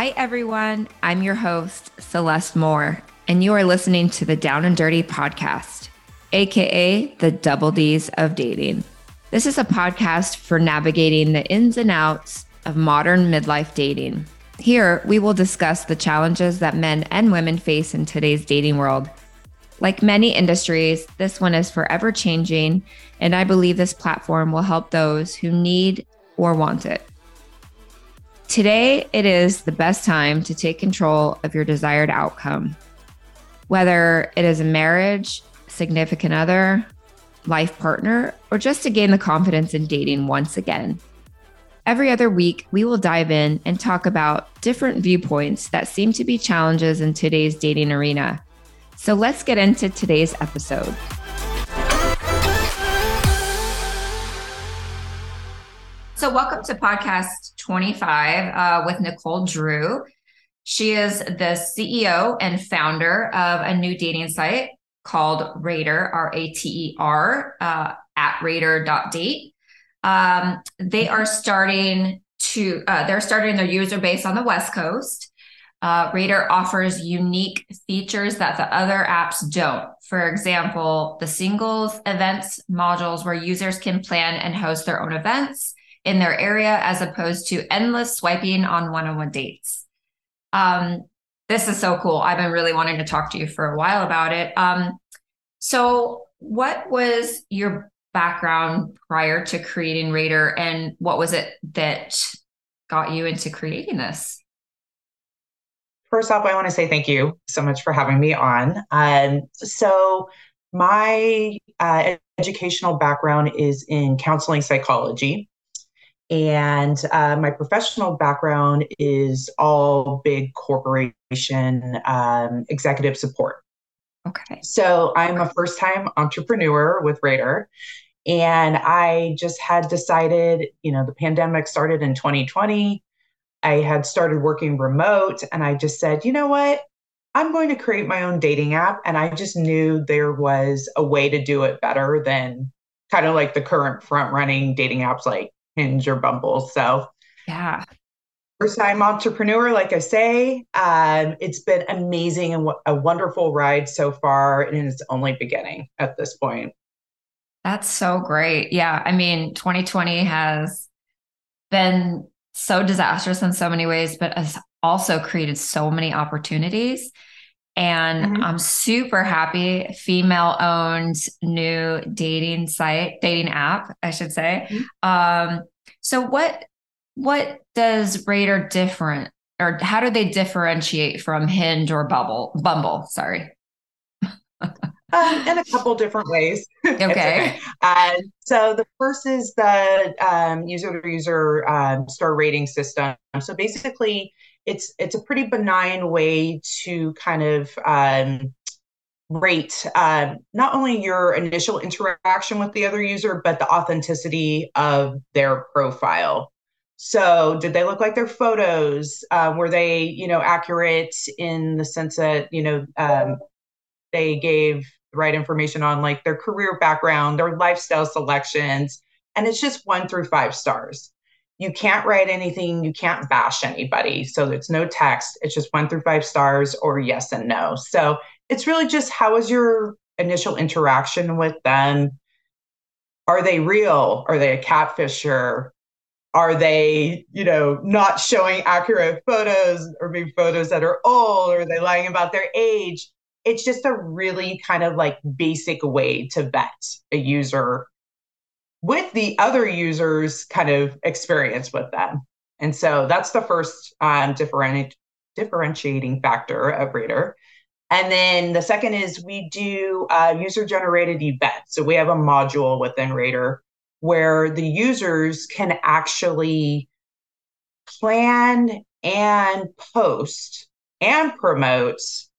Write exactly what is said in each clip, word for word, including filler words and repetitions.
Hi, everyone. I'm your host, Celeste Moore, and you are listening to the Down and Dirty podcast, aka the Double D's of dating. This is a podcast for navigating the ins and outs of modern midlife dating. Here, we will discuss the challenges that men and women face in today's dating world. Like many industries, this one is forever changing, and I believe this platform will help those who need or want it. Today, it is the best time to take control of your desired outcome. Whether it is a marriage, significant other, life partner, or just to gain the confidence in dating once again. Every other week, we will dive in and talk about different viewpoints that seem to be challenges in today's dating arena. So let's get into today's episode. So welcome to podcast twenty-five uh, with Nicole Drew. She is the C E O and founder of a new dating site called Rater, R A T E R, uh, at rater dot date. Um, they are starting to, uh, they're starting their user base on the West Coast. Uh, Rater offers unique features that the other apps don't. For example, the singles events modules where users can plan and host their own events in their area, as opposed to endless swiping on one-on-one dates. Um, this is so cool. I've been really wanting to talk to you for a while about it. Um, so what was your background prior to creating Rater, and what was it that got you into creating this? First off, I want to say thank you so much for having me on. Um, so my uh, educational background is in counseling psychology. And uh, my professional background is all big corporation um, executive support. Okay. So I'm a first-time entrepreneur with Rater. And I just had decided, you know, the pandemic started in twenty twenty. I had started working remote, and I just said, you know what? I'm going to create my own dating app. And I just knew there was a way to do it better than kind of like the current front-running dating apps like Hinge or Bumble. So yeah, first time entrepreneur, like I say, um, it's been amazing and w- a wonderful ride so far. And it's only beginning at this point. That's so great. Yeah. I mean, twenty twenty has been so disastrous in so many ways, but has also created so many opportunities. And mm-hmm. I'm super happy. Female owned new dating site, dating app, I should say. Mm-hmm. Um, so what, what does Rater different, or how do they differentiate from Hinge or Bubble, Bumble? Sorry. um, in a couple different ways. Okay. okay. Uh, so the first is the um, user-to-user um, star rating system. So basically, it's it's a pretty benign way to kind of um, rate uh, not only your initial interaction with the other user, but the authenticity of their profile. So did they look like their photos? Uh, were they, you know, accurate in the sense that, you know, um, they gave the right information on like their career background, their lifestyle selections, and it's just one through five stars. You can't write anything, you can't bash anybody. So there's no text. It's just one through five stars or yes and no. So it's really just, how was your initial interaction with them? Are they real? Are they a catfisher? Are they, you know, not showing accurate photos, or maybe photos that are old? Or are they lying about their age? It's just a really kind of like basic way to vet a user with the other users' kind of experience with them. And so that's the first um, differenti- differentiating factor of Rater. And then the second is we do uh, user-generated events. So we have a module within Rater where the users can actually plan and post and promote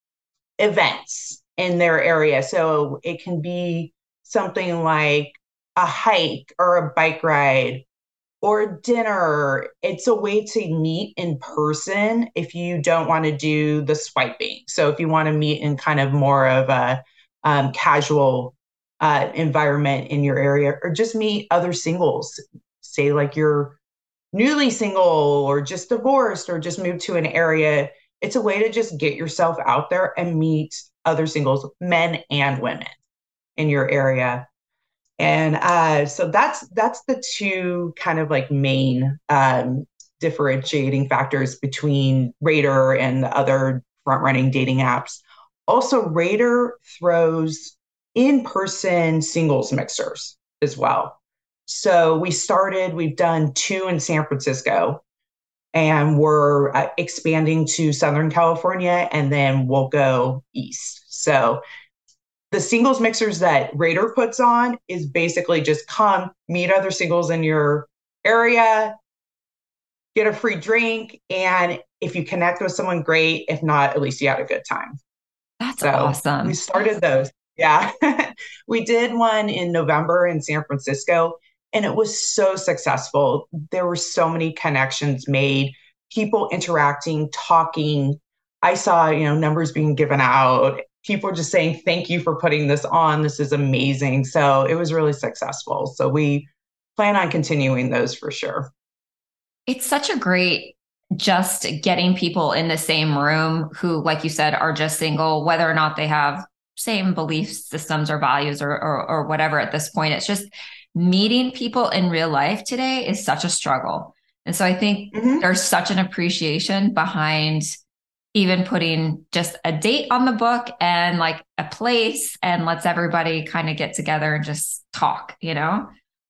events in their area. So it can be something like a hike or a bike ride or dinner. It's a way to meet in person if you don't want to do the swiping. So if you want to meet in kind of more of a um, casual uh, environment in your area, or just meet other singles, say like you're newly single or just divorced or just moved to an area, it's a way to just get yourself out there and meet other singles, men and women in your area. And uh, so that's that's the two kind of like main um, differentiating factors between Radar and the other front running dating apps. Also, Radar throws in-person singles mixers as well. So we started, we've done two in San Francisco, and we're uh, expanding to Southern California, and then we'll go east. So the singles mixers that Radar puts on is basically just come meet other singles in your area, get a free drink, and if you connect with someone, great. If not, at least you had a good time. That's so awesome. We started those. Yeah. We did one in November in San Francisco, and it was so successful. There were so many connections made, people interacting, talking. I saw, you know, numbers being given out. People just saying, thank you for putting this on. This is amazing. So it was really successful. So we plan on continuing those for sure. It's such a great, just getting people in the same room who, like you said, are just single, whether or not they have same belief systems or values or, or, or whatever at this point. It's just meeting people in real life today is such a struggle. And so I think mm-hmm. there's such an appreciation behind even putting just a date on the book and like a place, and lets everybody kind of get together and just talk, you know,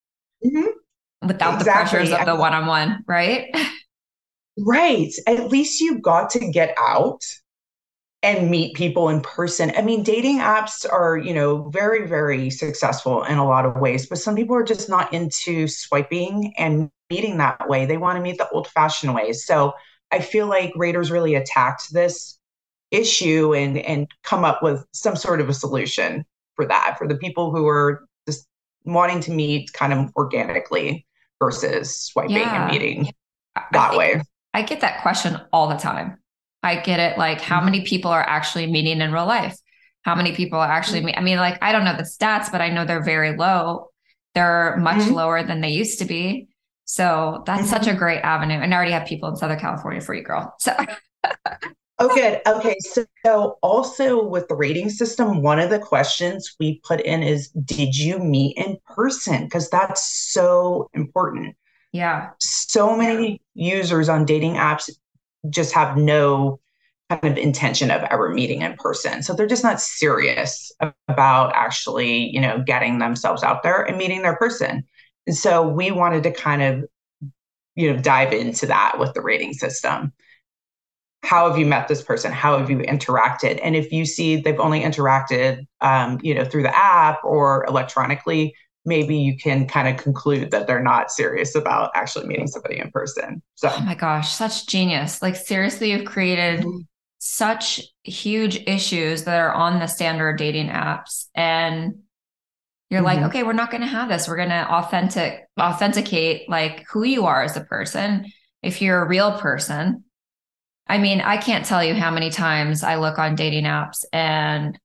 mm-hmm. without exactly. the pressures of the one-on-one, right? Right. At least you got to get out and meet people in person. I mean, dating apps are, you know, very, very successful in a lot of ways, but some people are just not into swiping and meeting that way. They want to meet the old-fashioned ways. So I feel like Radar's really attacked this issue and, and come up with some sort of a solution for that, for the people who are just wanting to meet kind of organically versus swiping yeah. and meeting that I way. I get that question all the time. I get it. Like, how mm-hmm. many people are actually meeting in real life? How many people are actually mm-hmm. meet? I mean, like, I don't know the stats, but I know they're very low. They're much mm-hmm. lower than they used to be. So that's mm-hmm. such a great avenue. And I already have people in Southern California for you, girl. So. Oh, good. Okay. So, so also with the rating system, one of the questions we put in is, did you meet in person? Because that's so important. Yeah. So many users on dating apps just have no kind of intention of ever meeting in person. So they're just not serious about actually, you know, getting themselves out there and meeting their person. And so we wanted to kind of, you know, dive into that with the rating system. How have you met this person? How have you interacted? And if you see they've only interacted, um, you know, through the app or electronically, maybe you can kind of conclude that they're not serious about actually meeting somebody in person. So, oh my gosh, such genius. Like, seriously, you've created mm-hmm. such huge issues that are on the standard dating apps. And you're mm-hmm. like, okay, we're not going to have this. We're going to authentic authenticate like who you are as a person. If you're a real person. I mean, I can't tell you how many times I look on dating apps and,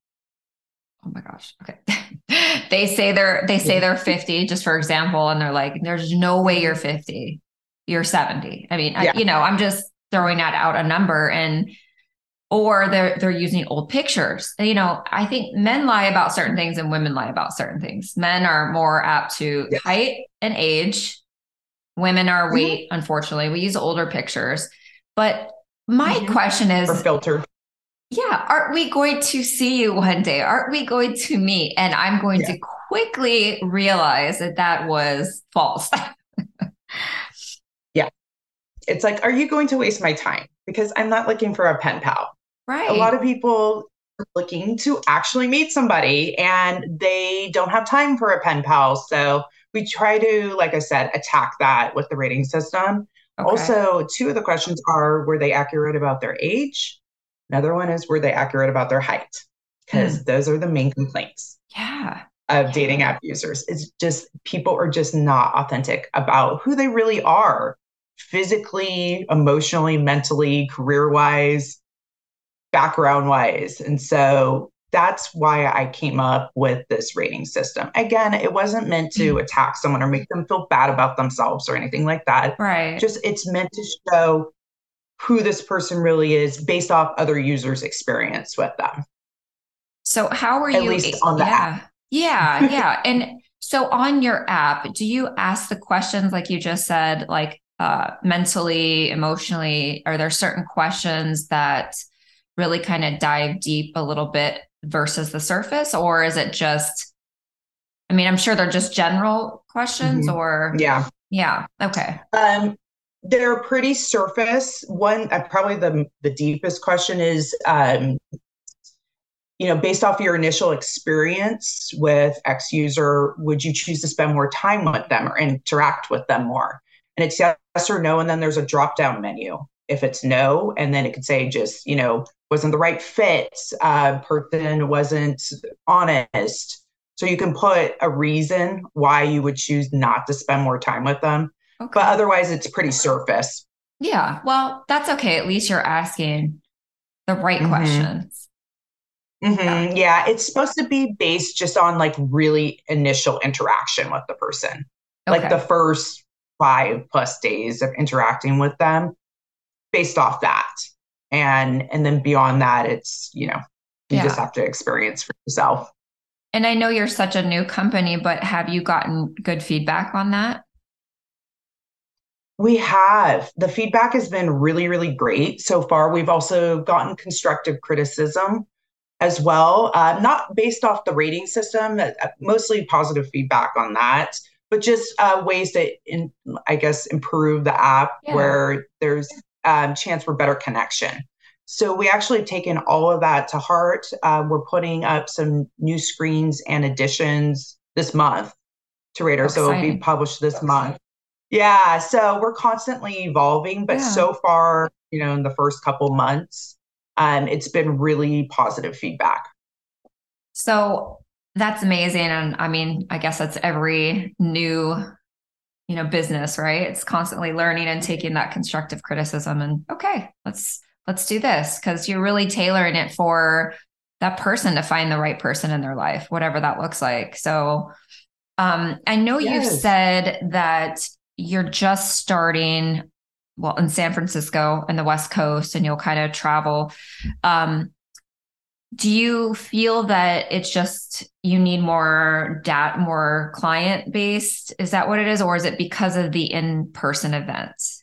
oh my gosh. Okay. they say they're, they say they're fifty, just for example. And they're like, there's no way you're fifty, you're seventy. I mean, yeah. I, you know, I'm just throwing that out a number, and, or they're, they're using old pictures. And, you know, I think men lie about certain things and women lie about certain things. Men are more apt to yes. height and age. Women are weight. Mm-hmm. Unfortunately, we use older pictures, but my mm-hmm. question is, or filtered. Yeah. Aren't we going to see you one day? Aren't we going to meet? And I'm going yeah. to quickly realize that that was false. Yeah. It's like, are you going to waste my time? Because I'm not looking for a pen pal. Right. A lot of people are looking to actually meet somebody and they don't have time for a pen pal. So we try to, like I said, attack that with the rating system. Okay. Also, two of the questions are, were they accurate about their age? Another one is, were they accurate about their height? Because mm. those are the main complaints yeah. of yeah. dating app users. It's just, people are just not authentic about who they really are, physically, emotionally, mentally, career-wise, background-wise. And so that's why I came up with this rating system. Again, it wasn't meant to attack someone or make them feel bad about themselves or anything like that. Right. Just it's meant to show who this person really is based off other users' experience with them. So how are At you? least on the yeah, app. Yeah, yeah. And so on your app, do you ask the questions like you just said, like uh, mentally, emotionally? Are there certain questions that really kind of dive deep a little bit versus the surface? Or is it just, I mean, I'm sure they're just general questions Mm-hmm. or. Yeah. Yeah. Okay. Um, they're pretty surface. One, uh, probably the, the deepest question is, um, you know, based off your initial experience with X user, would you choose to spend more time with them or interact with them more? And it's yes or no. And then there's a drop down menu. If it's no, and then it could say just, you know, wasn't the right fit, uh, person wasn't honest. So you can put a reason why you would choose not to spend more time with them. Okay. But otherwise, it's pretty surface. Yeah. Well, that's okay. At least you're asking the right mm-hmm. questions. Mm-hmm. Yeah. yeah, it's supposed to be based just on like really initial interaction with the person, okay. like the first five plus days of interacting with them, based off that, and and then beyond that, it's you know you yeah. just have to experience for yourself. And I know you're such a new company, but have you gotten good feedback on that? We have. The feedback has been really, really great so far. We've also gotten constructive criticism as well, uh, not based off the rating system, uh, mostly positive feedback on that, but just uh, ways to, in, I guess, improve the app yeah. where there's um, chance for better connection. So we actually have taken all of that to heart. Uh, we're putting up some new screens and additions this month to Rater, so it'll be published this month. Yeah, so we're constantly evolving, but yeah. so far, you know, in the first couple months, Um, it's been really positive feedback. So that's amazing. And I mean, I guess that's every new, you know, business, right? It's constantly learning and taking that constructive criticism and okay, let's, let's do this. Cause you're really tailoring it for that person to find the right person in their life, whatever that looks like. So um, I know yes. you've said that you're just starting well, in San Francisco and the West Coast, and you'll kind of travel. Um, do you feel that it's just, you need more dat, more client based? Is that what it is? Or is it because of the in-person events?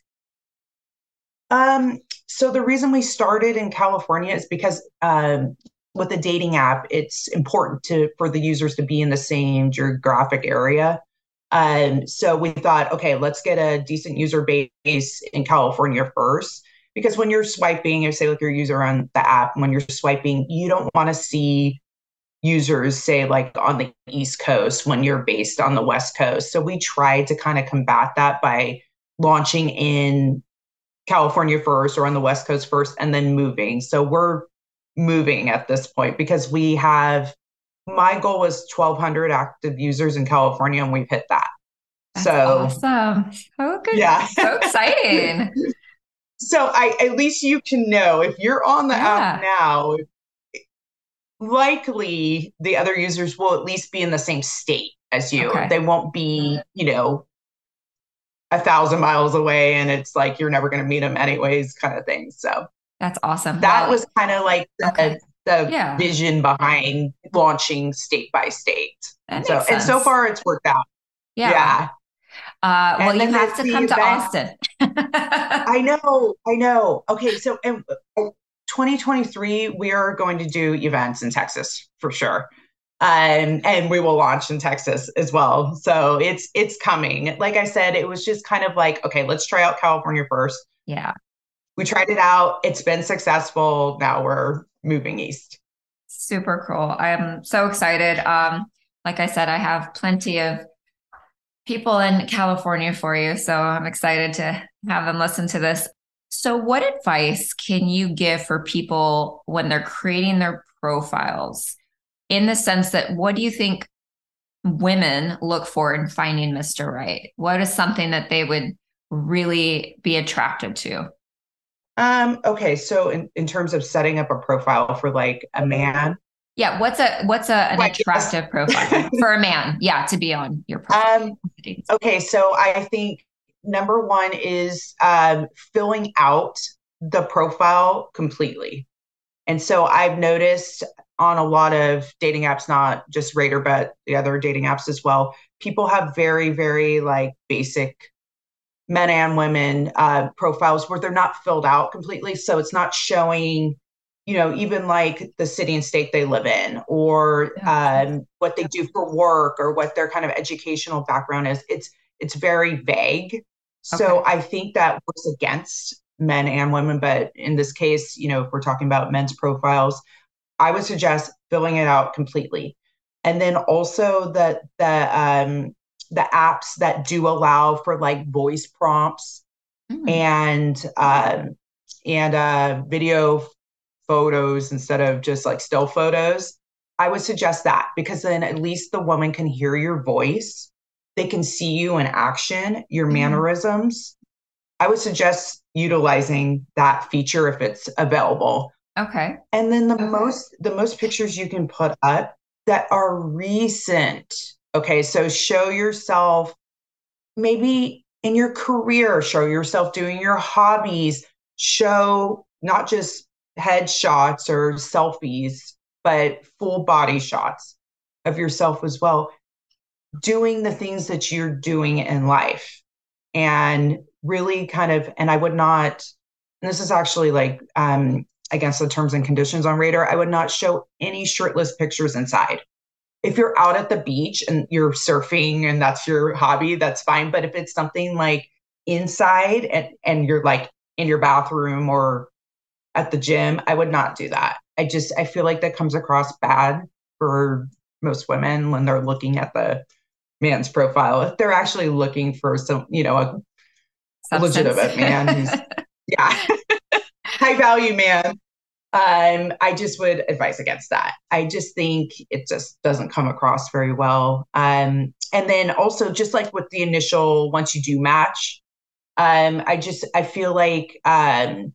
Um, so the reason we started in California is because, um, with the dating app, it's important to, for the users to be in the same geographic area. Um, so we thought, okay, let's get a decent user base in California first, because when you're swiping, you say like your user on the app, when you're swiping, you don't want to see users say like on the East Coast when you're based on the West Coast. So we tried to kind of combat that by launching in California first or on the West Coast first and then moving. So we're moving at this point because we have my goal was twelve hundred active users in California, and we've hit that. That's so awesome. So good. Yeah. So exciting. So I, at least you can know if you're on the yeah. app now, likely the other users will at least be in the same state as you. Okay. They won't be, you know, a thousand miles away and it's like, you're never going to meet them anyways kind of thing. So that's awesome. That wow. was kind of like the, okay. the yeah. vision behind launching state by state. That so, makes sense. And so far it's worked out. Yeah. yeah. Uh, well, you have to come to Austin. I know, I know. Okay. So in twenty twenty-three, we are going to do events in Texas for sure. Um, and we will launch in Texas as well. So it's, it's coming. Like I said, it was just kind of like, okay, let's try out California first. Yeah. We tried it out. It's been successful. Now we're moving east. Super cool. I'm so excited. Um, like I said, I have plenty of people in California for you. So I'm excited to have them listen to this. So what advice can you give for people when they're creating their profiles, in the sense that what do you think women look for in finding Mister Right? What is something that they would really be attracted to? Um, okay. So in, in terms of setting up a profile for like a man. Yeah. What's a, what's a, an Like, attractive profile for a man? Yeah. To be on your profile. Um, okay. So I think number one is um, filling out the profile completely. And so I've noticed on a lot of dating apps, not just Radar, but the other dating apps as well, people have very, very like basic men and women uh, profiles where they're not filled out completely. So it's not showing, you know, even like the city and state they live in or um, what they do for work or what their kind of educational background is. It's it's very vague. So Okay. I think that works against men and women. But in this case, you know, if we're talking about men's profiles, I would suggest filling it out completely. And then also the the um, the apps that do allow for like voice prompts Mm. and um, and uh, video photos instead of just like still photos. I would suggest that because then at least the woman can hear your voice. They can see you in action, your Mm. mannerisms. I would suggest utilizing that feature if it's available. Okay. And then the okay. most the most pictures you can put up that are recent. Okay, so show yourself maybe in your career, show yourself doing your hobbies, show not just headshots or selfies, but full body shots of yourself as well, doing the things that you're doing in life. And really kind of, and I would not, and this is actually like um, against the terms and conditions on Radar, I would not show any shirtless pictures inside. If you're out at the beach and you're surfing and that's your hobby, that's fine. But if it's something like inside and, and you're like in your bathroom or at the gym, I would not do that. I just, I feel like that comes across bad for most women when they're looking at the man's profile. If they're actually looking for some, you know, a Substance. legitimate man who's, yeah, high value man. Um, I just would advise against that. I just think it just doesn't come across very well. Um, and then also just like with the initial, once you do match, um, I just, I feel like, um,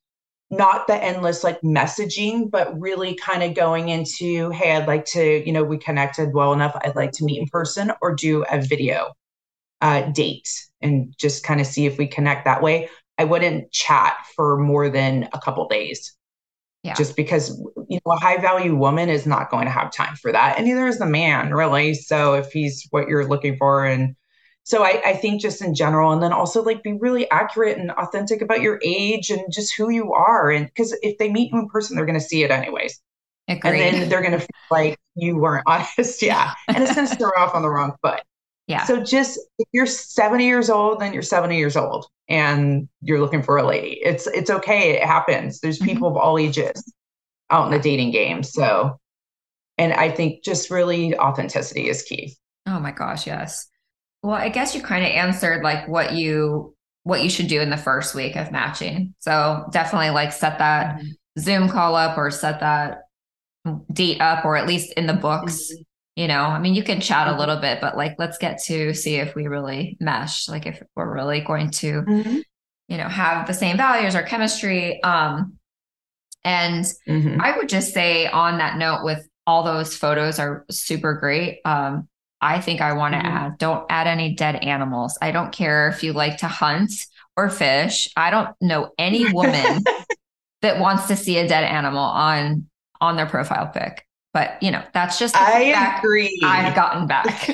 not the endless like messaging, but really kind of going into, hey, I'd like to, you know, we connected well enough. I'd like to meet in person or do a video uh, date and just kind of see if we connect that way. I wouldn't chat for more than a couple days. Yeah. Just because, you know, a high value woman is not going to have time for that. And neither is the man, really. So if he's what you're looking for. And so I, I think just in general, and then also like be really accurate and authentic about your age and just who you are. And because if they meet you in person, they're going to see it anyways. Agreed. And then they're going to feel like you weren't honest. Yeah. And it's going to start off on the wrong foot. Yeah. So just if you're seventy years old, then you're seventy years old and you're looking for a lady. It's it's okay. It happens. There's people mm-hmm. of all ages out in the dating game. So, and I think just really authenticity is key. Oh my gosh, yes. Well, I guess you kind of answered like what you what you should do in the first week of matching. So definitely like set that mm-hmm. Zoom call up or set that date up, or at least in the books. Mm-hmm. You know, I mean, you can chat a little bit, but like, let's get to see if we really mesh, like if we're really going to, mm-hmm. you know, have the same values or chemistry. Um, and mm-hmm. I would just say on that note, with all those photos are super great. Um, I think I want to mm-hmm. add, don't add any dead animals. I don't care if you like to hunt or fish. I don't know any woman that wants to see a dead animal on, on their profile pic. But, you know, that's just the I agree. I've gotten back.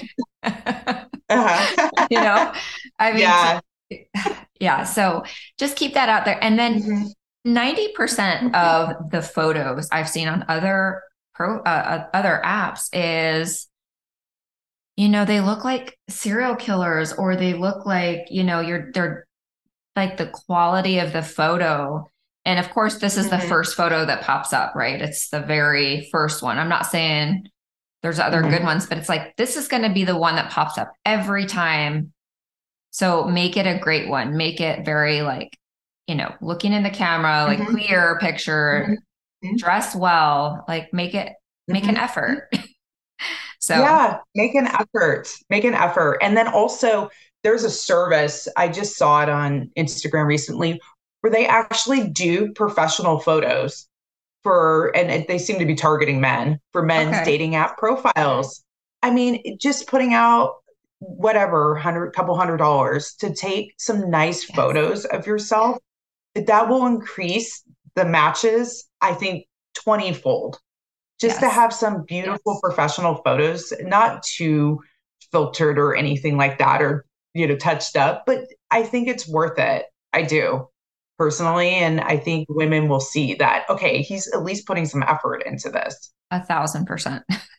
uh-huh. You know, I mean, yeah. yeah. So just keep that out there. And then mm-hmm. ninety percent of the photos I've seen on other pro, uh, other apps is, you know, they look like serial killers, or they look like, you know, you're, they're like the quality of the photo. And of course, this is mm-hmm. the first photo that pops up, right? It's the very first one. I'm not saying there's other mm-hmm. good ones, but it's like, this is going to be the one that pops up every time. So make it a great one. Make it very like, you know, looking in the camera, like mm-hmm. clear picture, mm-hmm. dress well, like make it, make mm-hmm. an effort. So yeah, make an effort, make an effort. And then also there's a service. I just saw it on Instagram recently where they actually do professional photos for, and it, they seem to be targeting men for men's Okay. dating app profiles. I mean, just putting out whatever, hundred, couple hundred dollars to take some nice Yes. photos of yourself, that will increase the matches, I think, twenty fold. Just to Yes. have some beautiful Yes. professional photos, not too filtered or anything like that, or, you know, touched up, but I think it's worth it. I do personally. And I think women will see that, okay, he's at least putting some effort into this. A thousand percent.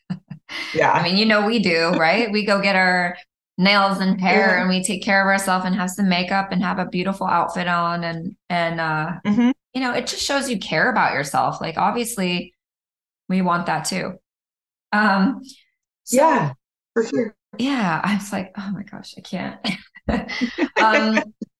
I Yeah. mean, you know, we do, right? We go get our nails and hair Yeah. and we take care of ourselves and have some makeup and have a beautiful outfit on. And, and, uh, hmm you know, it just shows you care about yourself. Like, obviously we want that too. Um, so Yeah, for sure. yeah, I was like, oh my gosh, I can't. um,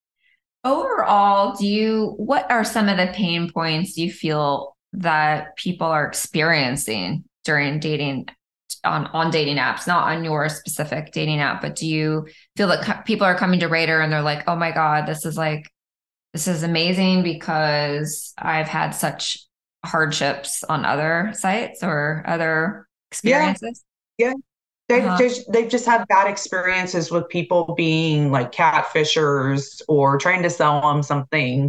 overall, do you, what are some of the pain points you feel that people are experiencing during dating on, on dating apps, not on your specific dating app, but do you feel that co- people are coming to Radar and they're like, oh my God, this is like, this is amazing because I've had such hardships on other sites or other Yeah. experiences? Yeah. They've Uh-huh. just they've just had bad experiences with people being like catfishers or trying to sell them something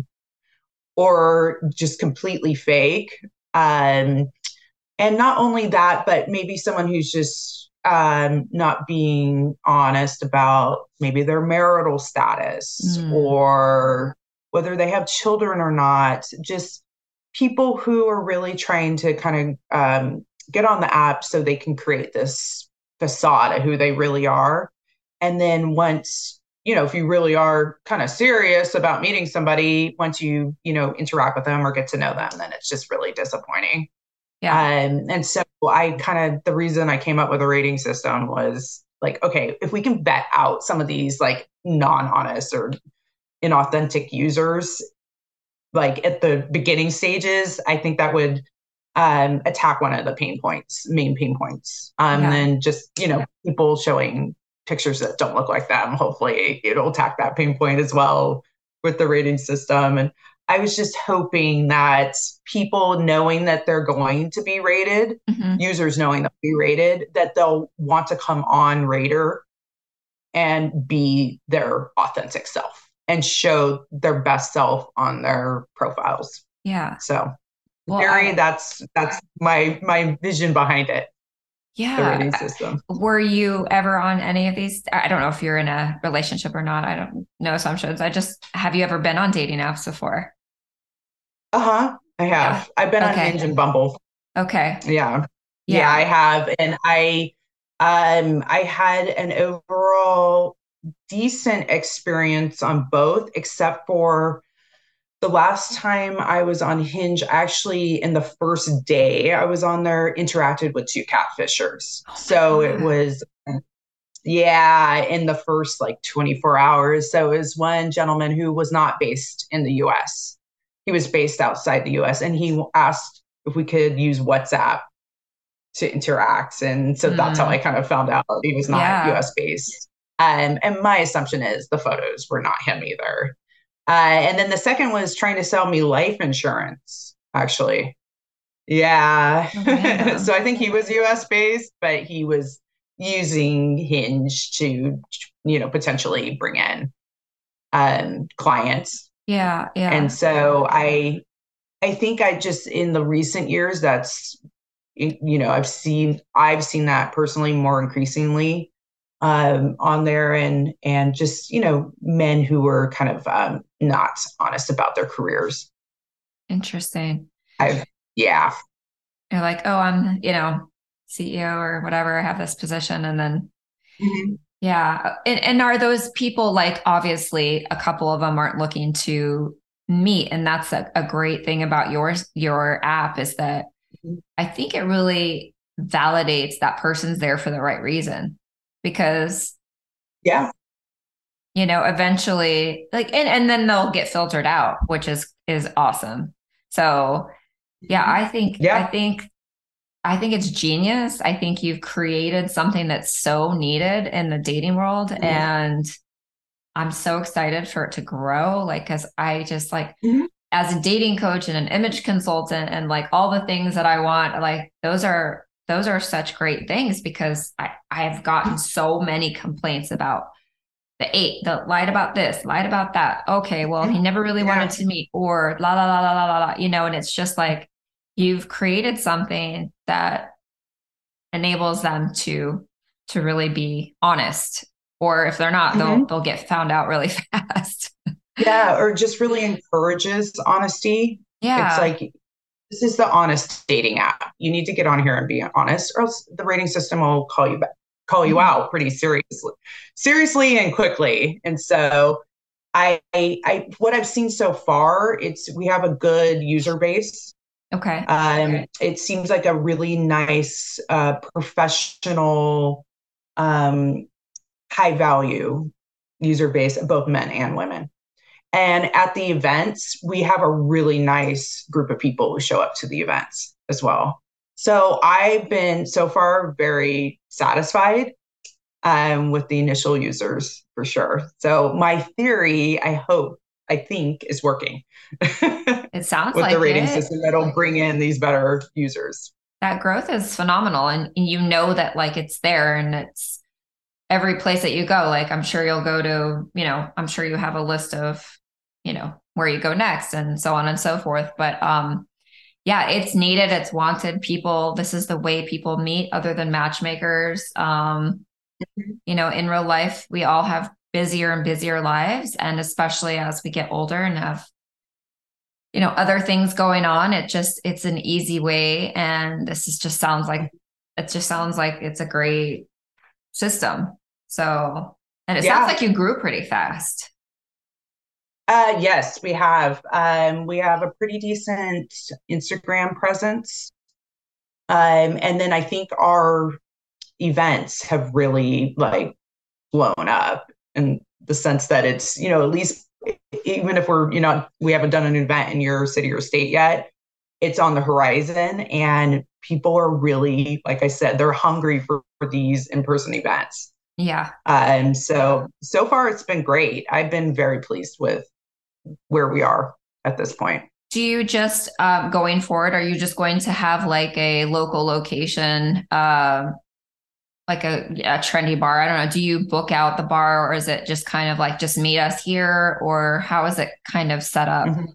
or just completely fake. Um, and not only that, but maybe someone who's just um, not being honest about maybe their marital status Mm, or whether they have children or not. Just people who are really trying to kind of um, get on the app so they can create this facade of who they really are. And then once, you know, if you really are kind of serious about meeting somebody, once you, you know, interact with them or get to know them, then it's just really disappointing. yeah. Um, and so I kind of, the reason I came up with a rating system was like, okay, if we can vet out some of these like non-honest or inauthentic users, like at the beginning stages, I think that would um, attack one of the pain points, main pain points. Um, Yeah. then just, you know, people showing pictures that don't look like them. Hopefully it'll attack that pain point as well with the rating system. And I was just hoping that people knowing that they're going to be rated, Mhm. users knowing they'll be rated, that they'll want to come on Radar and be their authentic self and show their best self on their profiles. Yeah. So Well, theory, I, that's that's my my vision behind it, the rating yeah. system. Were you ever on any of these? I don't know if you're in a relationship or not. I don't know assumptions. I just, have you ever been on dating apps before? Uh-huh. I Yeah. have. I've been on Okay. Hinge and Bumble. Okay. Yeah. Yeah, I Yeah. have. And I um I had an overall decent experience on both, except for the last time I was on Hinge, actually in the first day I was on there, interacted with two catfishers. Oh my So it God. was, yeah, in the first like twenty-four hours. So it was one gentleman who was not based in the U S. He was based outside the U S and he asked if we could use WhatsApp to interact. And so that's how I Mm, kind of found out he was not yeah. U S based. Um, and my assumption is the photos were not him either. Uh, and then the second was trying to sell me life insurance, actually. Yeah. So random. So I think he was U S based, but he was using Hinge to, you know, potentially bring in um, clients. Yeah. And Yeah. so I, I think I just in the recent years, that's, you know, I've seen, I've seen that personally more increasingly um, on there, and and just, you know, men who were kind of um, not honest about their careers. Interesting. I've yeah. You're like, oh, I'm, you know, C E O or whatever. I have this position. And then, Mhm. yeah. And, and are those people like, obviously a couple of them aren't looking to meet. And that's a, a great thing about yours, your app is that I think it really validates that person's there for the right reason because, Yeah. you know, eventually like, and, and then they'll get filtered out, which is, is awesome. So yeah, I think, I Yeah. think, I think it's genius. I think you've created something that's so needed in the dating world. Mhm. And I'm so excited for it to grow. Like, cause I just like, Mhm. as a dating coach and an image consultant and like all the things that I want, like those are, those are such great things because I, I've gotten so many complaints about the eight, the lied about this, lied about that. Okay, well, he never really Yeah. wanted to meet or la, la, la, la, la, la, la, you know, and it's just like, you've created something that enables them to, to really be honest. Or if they're not, Mhm. they'll, they'll get found out really fast. Yeah. Or just really encourages honesty. Yeah. It's like, this is the honest dating app. You need to get on here and be honest, or else the rating system will call you back, call you Mhm. out pretty seriously, seriously and quickly. And so I, I, I, what I've seen so far, it's, we have a good user base. Okay. Um, Okay. It seems like a really nice, uh, professional, um, high value user base, both men and women. And at the events, we have a really nice group of people who show up to the events as well. So I've been so far very satisfied um, with the initial users for sure. So my theory, I hope, I think, is working. It sounds with like the rating it. system that'll bring in these better users. That growth is phenomenal. And, and you know that like it's there and it's every place that you go. Like I'm sure you'll go to, you know, I'm sure you have a list of, you know, where you go next and so on and so forth. But um, yeah, it's needed. It's wanted. People, this is the way people meet other than matchmakers. Um, you know, in real life, we all have busier and busier lives. And especially as we get older and have, you know, other things going on, it just, it's an easy way. And this is just sounds like, it just sounds like it's a great system. So, and it Yeah. sounds like you grew pretty fast. Uh, yes, we have. Um, we have a pretty decent Instagram presence. Um, and then I think our events have really like blown up in the sense that it's, you know, at least even if we're, you know, we haven't done an event in your city or state yet, it's on the horizon and people are really, like I said, they're hungry for, for these in-person events. Yeah. And um, so, so far it's been great. I've been very pleased with where we are at this point. Do you just, um, going forward, are you just going to have like a local location, uh, like a, a trendy bar? I don't know. Do you book out the bar or is it just kind of like, just meet us here, or how is it kind of set up? Mm-hmm.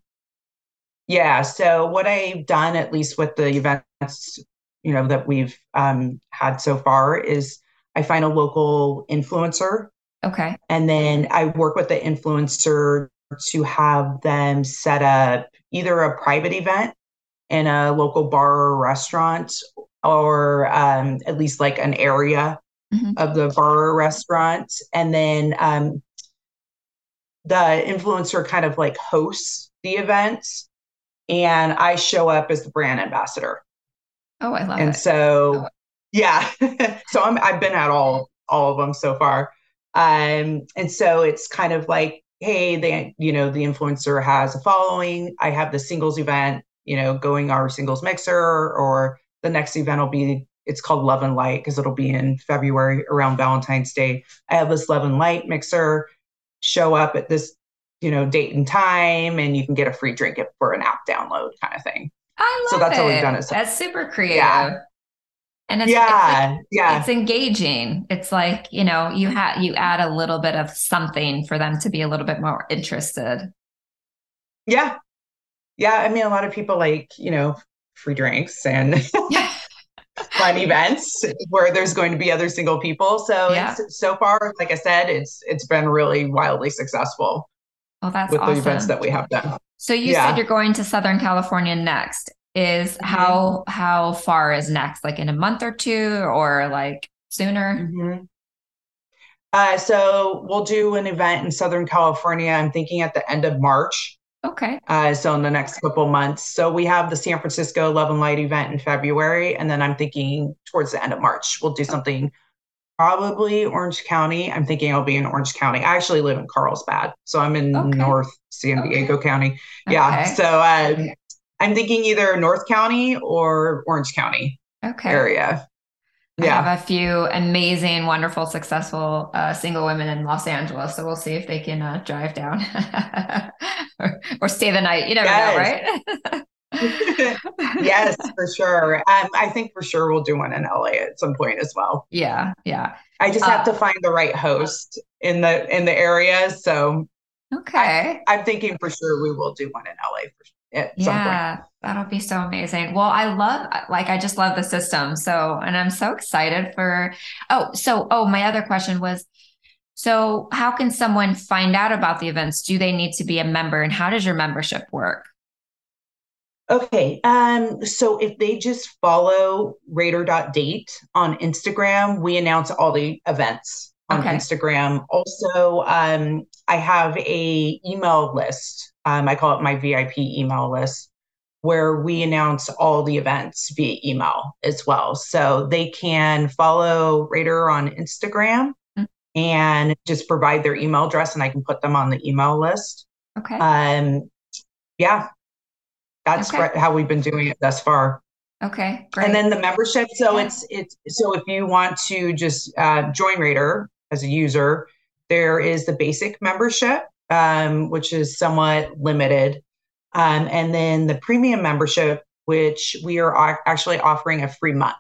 Yeah. So what I've done, at least with the events, you know, that we've um, had so far, is I find a local influencer. Okay. And then I work with the influencer to have them set up either a private event in a local bar or restaurant, or um, at least like an area mm-hmm. of the bar or restaurant. And then um, the influencer kind of like hosts the event, and I show up as the brand ambassador. Oh, I love and it. And so, yeah, so I'm, I've been at all, all of them so far. Um, and so it's kind of like, hey, they, you know, the influencer has a following. I have the singles event, you know, going our singles mixer, or the next event will be, it's called Love and Light because it'll be in February around Valentine's Day. I have this Love and Light mixer. Show up at this, you know, date and time, and you can get a free drink for an app download kind of thing. I love so that's it. how we've done it. So, that's super creative. Yeah. And it's, yeah, it's like, yeah. it's engaging. It's like, you know, you have, you add a little bit of something for them to be a little bit more interested. Yeah. Yeah. I mean, a lot of people like, you know, free drinks and fun events where there's going to be other single people. So yeah. it's so far, like I said, it's, it's been really wildly successful. Well, that's with awesome. the events that we have done. So you yeah. said you're going to Southern California next. Is mm-hmm. how how far is next? Like in a month or two, or like sooner? Mm-hmm. Uh, so we'll do an event in Southern California. I'm thinking at the end of March. Okay. Uh, so in the next couple months. So we have the San Francisco Love and Light event in February, and then I'm thinking towards the end of March we'll do something. Probably Orange County. I'm thinking I'll be in Orange County. I actually live in Carlsbad, so I'm in okay. North San Diego okay. County. Yeah. Okay. So um, I'm thinking either North County or Orange County okay. area. Yeah. I have a few amazing, wonderful, successful uh, single women in Los Angeles. So we'll see if they can uh, drive down or, or stay the night. You never Yes. know, right? Yes, for sure. Um, I think for sure we'll do one in L A at some point as well. Yeah, yeah. I just have to Uh, find the right host in the in the area. So I, okay. I'm thinking for sure we will do one in L A for, at some point. Yeah, that'll be so amazing. Well, I love, like, I just love the system. So, and I'm so excited for, oh, so, oh, my other question was, so how can someone find out about the events? Do they need to be a member, and how does your membership work? Okay. Um, so if they just follow Raider dot date on Instagram, we announce all the events on Okay. Instagram. Also, um, I have a email list. Um, I call it my V I P email list, where we announce all the events via email as well. So they can follow Raider on Instagram Mm, and just provide their email address, and I can put them on the email list. okay. Um, yeah, that's Okay. right, how we've been doing it thus far. Okay. And Great. then the membership. So Yeah. it's it's so if you want to just uh, join Raider as a user, there is the basic membership, um, which is somewhat limited, um, and then the premium membership, which we are actually offering a free month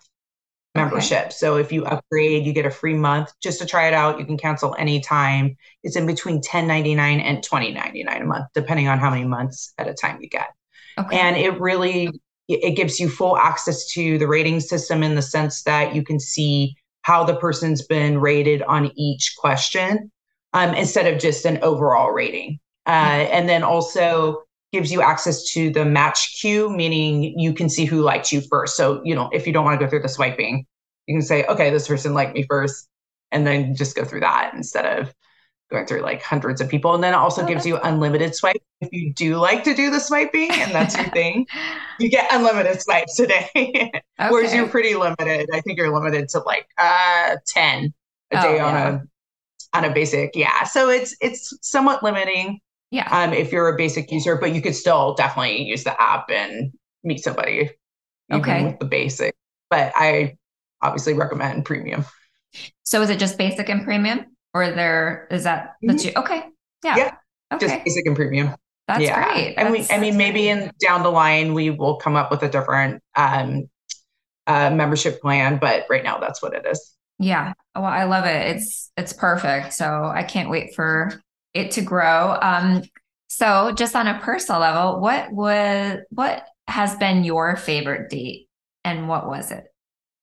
Okay. membership. So if you upgrade, you get a free month just to try it out. You can cancel anytime. It's in between ten ninety-nine and twenty ninety-nine a month, depending on how many months at a time you get. Okay. And it really it gives you full access to the rating system in the sense that you can see how the person's been rated on each question, um, instead of just an overall rating. Uh, Yeah. and then also gives you access to the match queue, meaning you can see who liked you first. So, you know, if you don't want to go through the swiping, you can say, okay, this person liked me first, and then just go through that instead of going through like hundreds of people. And then it also Oh, gives that's you cool. unlimited swipe. If you do like to do the swiping and that's your thing, you get unlimited swipes today. Whereas you're Okay. pretty limited. I think you're limited to like uh ten a Oh, day on yeah. a on a basic. Yeah. So it's it's somewhat limiting Yeah. um if you're a basic user, but you could still definitely use the app and meet somebody even with Okay. the basic. But I obviously recommend premium. So is it just basic and premium, or there is that the Mhm. two? Okay. Yeah. Yeah. Just Okay. basic and premium. That's Yeah. great. And we, I That's mean, maybe in down the line, we will come up with a different um, uh, membership plan, but right now that's what it is. Yeah. Well, I love it. It's it's perfect. So I can't wait for it to grow. Um, so just on a personal level, what was what has been your favorite date, and what was it?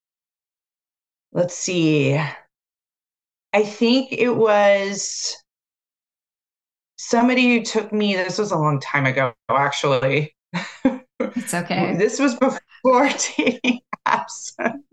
Let's see. I think it was somebody who took me, this was a long time ago, actually. It's okay. This was before dating apps.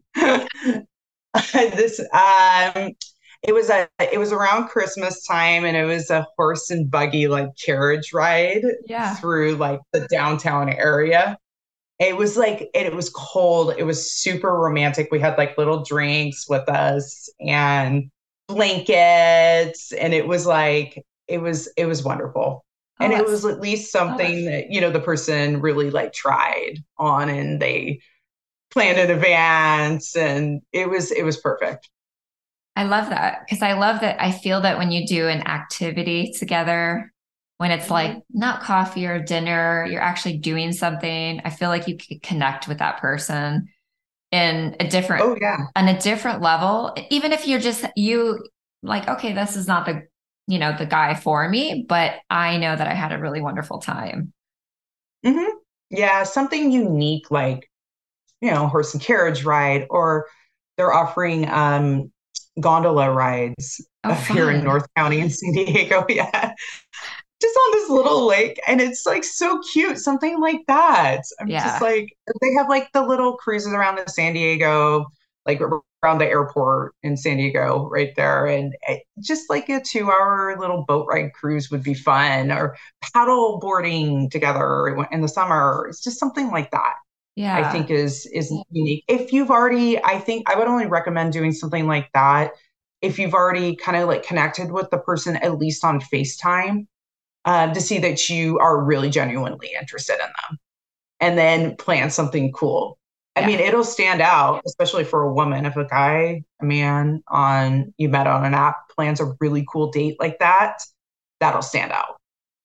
this um it was a it was around Christmas time, and it was a horse and buggy like carriage ride Yeah. through like the downtown area. It was like it, it was cold. It was super romantic. We had like little drinks with us and blankets, and it was like it was it was wonderful. Oh, And it that's was at least something that, you know, the person really like tried on, and they planned in advance, and it was it was perfect. I love that, because I love that. I feel that when you do an activity together, when it's like Mhm. not coffee or dinner, you're actually doing something. I feel like you could connect with that person in a different, Oh yeah. on a different level. Even if you're just you like, okay, this is not the, you know, the guy for me, but I know that I had a really wonderful time. Hmm. Yeah, something unique like, you know, horse and carriage ride, or they're offering um gondola rides Oh, uh, here in fun. North County in San Diego. Yeah. Just on this little lake, and it's like so cute, something like that. I'm just Yeah. like, they have like the little cruises around the San Diego, like around the airport in San Diego right there, and it, just like a two hour little boat ride cruise would be fun, or paddle boarding together in the summer. It's just something like that. I Yeah. think is is unique. If you've already, I think I would only recommend doing something like that if you've already kind of like connected with the person, at least on FaceTime, um, to see that you are really genuinely interested in them, and then plan something cool. I mean, Yeah. it'll stand out, especially for a woman. If a guy, a man on you met on an app plans a really cool date like that, that'll stand out.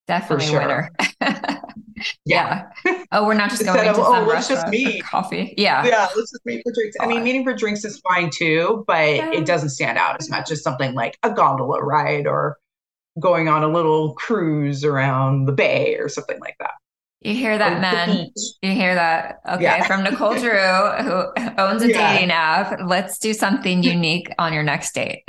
Definitely sure. winner. yeah. yeah. Oh, we're not just going of, to oh, some let's just restaurant meet. for coffee. Yeah. Yeah. Let's just meet for drinks. I mean, meeting for drinks is fine too, but yeah. it doesn't stand out as much as something like a gondola ride or going on a little cruise around the bay or something like that. You hear that, or men? You hear that? Okay. Yeah. From Nicole Drew, who owns a yeah. dating app. Let's do something unique on your next date.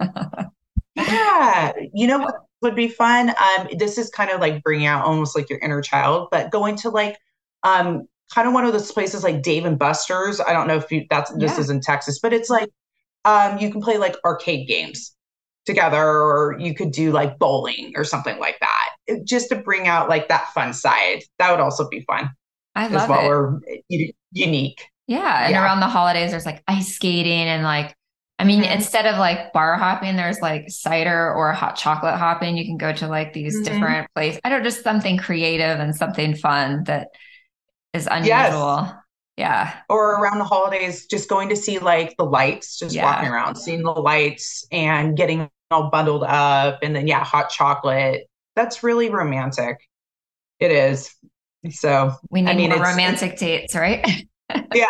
yeah. You know what would be fun? Um, this is kind of like bringing out almost like your inner child, but going to like, um, kind of one of those places like Dave and Buster's. I don't know if you, that's, this yeah. is in Texas, but it's like, um, you can play like arcade games together, or you could do like bowling or something like that, it, just to bring out like that fun side. That would also be fun. I love well. it. We're unique. Yeah. And yeah. around the holidays, there's like ice skating and like, I mean, mm-hmm. instead of like bar hopping, there's like cider or hot chocolate hopping. You can go to like these mm-hmm. different places. I don't know, just something creative and something fun that is unusual. Yes. Yeah. Or around the holidays, just going to see like the lights, just yeah. walking around, seeing the lights and getting all bundled up. And then, yeah, hot chocolate. That's really romantic. It is. So we need I mean, more it's, romantic it's, dates, right? yeah,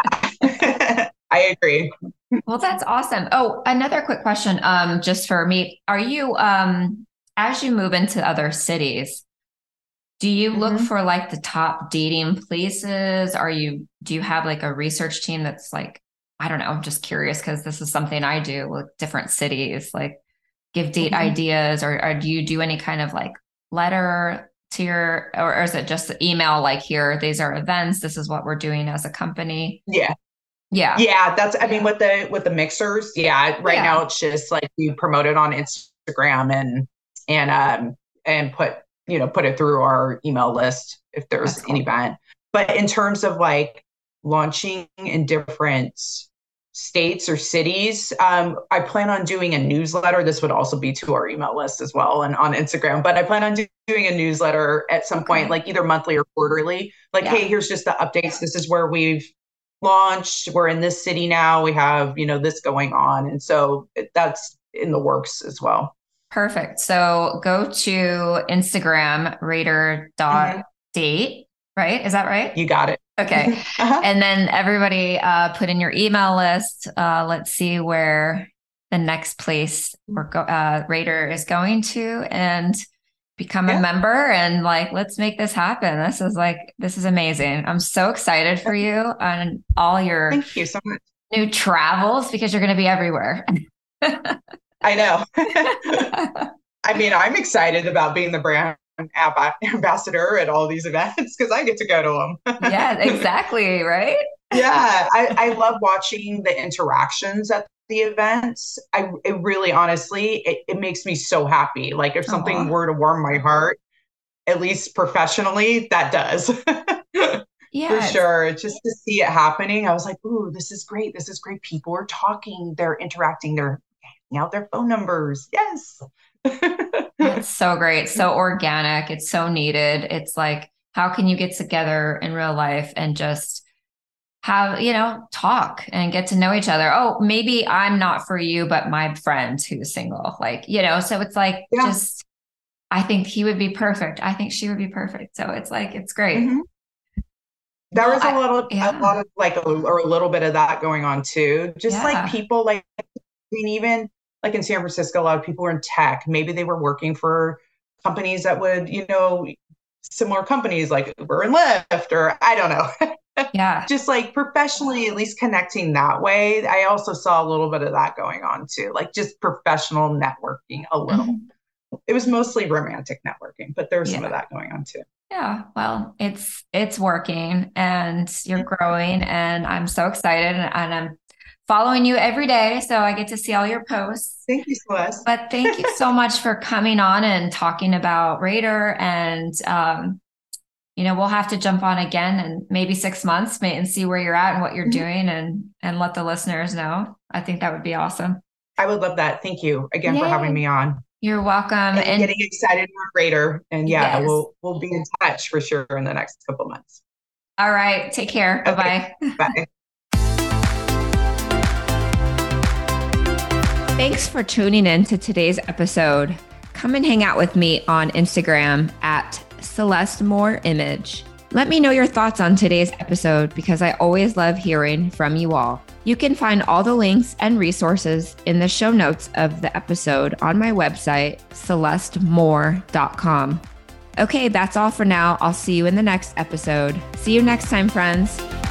I agree. Well, that's awesome. Oh, another quick question. Um, just for me, are you, um, as you move into other cities, do you mm-hmm. look for like the top dating places? Are you, do you have like a research team that's like, I don't know, I'm just curious because this is something I do with different cities, like give date mm-hmm. ideas, or, or do you do any kind of like letter to your, or, or is it just email like here, these are events, this is what we're doing as a company? Yeah. Yeah. Yeah. That's, I mean, with the, with the mixers, yeah, right yeah. now it's just like we promote it on Instagram and, and, um, and put, you know, put it through our email list if there's cool. an event. But in terms of like launching in different states or cities, um, I plan on doing a newsletter. This would also be to our email list as well and on Instagram, but I plan on do- doing a newsletter at some okay. point, like either monthly or quarterly, like, yeah. hey, here's just the updates. This is where we've launched. We're in this city now. We have, you know, this going on. And so that's in the works as well. Perfect. So go to Instagram, raider dot date, mm-hmm. right? Is that right? You got it. Okay. uh-huh. And then everybody uh, put in your email list. Uh, let's see where the next place we're go- uh, Raider is going to, and become yeah. a member, and like, let's make this happen. This is like, this is amazing. I'm so excited for you on all your Thank you so much. new travels, because you're going to be everywhere. I know. I mean, I'm excited about being the brand ambassador at all these events because I get to go to them. Yeah, exactly. Right. Yeah. I, I love watching the interactions at the events. I it really, honestly, it, it makes me so happy. Like if something Aww. were to warm my heart, at least professionally, that does. Yeah, for sure. Just to see it happening, I was like, ooh, this is great. This is great. People are talking, they're interacting, they're handing out their phone numbers. Yes. That's so great. So organic. It's so needed. It's like, how can you get together in real life and just have, you know, talk and get to know each other? Oh, maybe I'm not for you, but my friend who's single, like, you know, so it's like, yeah. just, I think he would be perfect. I think she would be perfect. So it's like, it's great. Mm-hmm. There was a little, yeah. a lot of like, a, or a little bit of that going on too. Just yeah. like people, like, I mean, even like in San Francisco, a lot of people were in tech. Maybe they were working for companies that would, you know, similar companies like Uber and Lyft, or I don't know. Yeah. Just like professionally, at least connecting that way. I also saw a little bit of that going on too, like just professional networking a little. Mm-hmm. It was mostly romantic networking, but there was yeah. some of that going on too. Yeah. Well, it's, it's working and you're growing, and I'm so excited, and, and I'm following you every day. So I get to see all your posts. Thank you, Celeste. But thank you so much for coming on and talking about Raider. And, um, you know, we'll have to jump on again in maybe six months and see where you're at and what you're mm-hmm. doing, and, and let the listeners know. I think that would be awesome. I would love that. Thank you again Yay. for having me on. You're welcome. And, and getting excited about Raider. And yeah, yes. we'll we'll be in touch for sure in the next couple months. All right. Take care. Okay. Bye-bye. Bye. Thanks for tuning in to today's episode. Come and hang out with me on Instagram at Celeste Moore image. Let me know your thoughts on today's episode because I always love hearing from you all. You can find all the links and resources in the show notes of the episode on my website, celeste moore dot com. Okay, that's all for now. I'll see you in the next episode. See you next time, friends.